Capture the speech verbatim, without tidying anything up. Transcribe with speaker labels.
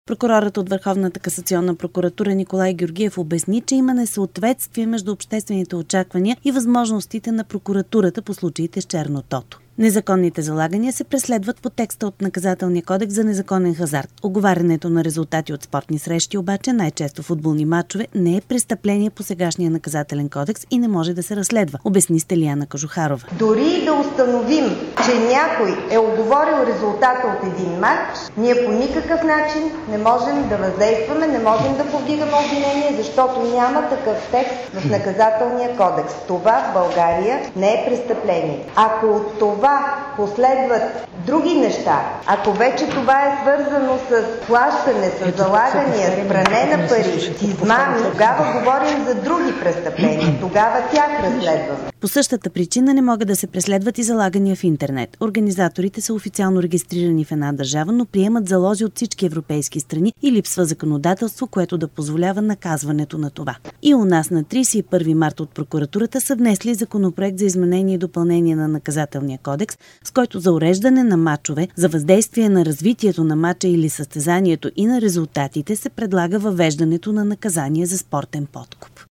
Speaker 1: Прокурорът от Върховната касационна прокуратура Николай Георгиев обясни, че има несъответствие между обществените очаквания и възможностите на прокуратурата по случаите с черно тото. Незаконните залагания се преследват по текста от Наказателния кодекс за незаконен хазарт. Оговарянето на резултати от спортни срещи, обаче най-често футболни мачове, не е престъпление по сегашния Наказателен кодекс и не може да се разследва, обясни Стелияна Кажухарова.
Speaker 2: Дори да установим, че някой е оговорил резултата от един матч, ние по никакъв начин не можем да въздействаме, не можем да повдигаме обвинение, защото няма такъв текст в Наказателния кодекс. Това в България не е престъпление. Ако от това последват други неща, ако вече това е свързано с плащане, с залагания, с пране на пари, с измами, тогава говорим за други престъпления. Тогава тях разследваме.
Speaker 1: По същата причина не могат да се преследват и залагания в интернет. Организаторите са официално регистрирани в една държава, но приемат залози от всички европейски страни и липсва законодателство, което да позволява наказването на това. И у нас на тридесет и първи март от прокуратурата са внесли законопроект за изменение и допълнение на Наказателния кодекс, с който за уреждане на мачове, за въздействие на развитието на мача или състезанието и на резултатите се предлага въвеждането на наказание за спортен подкуп.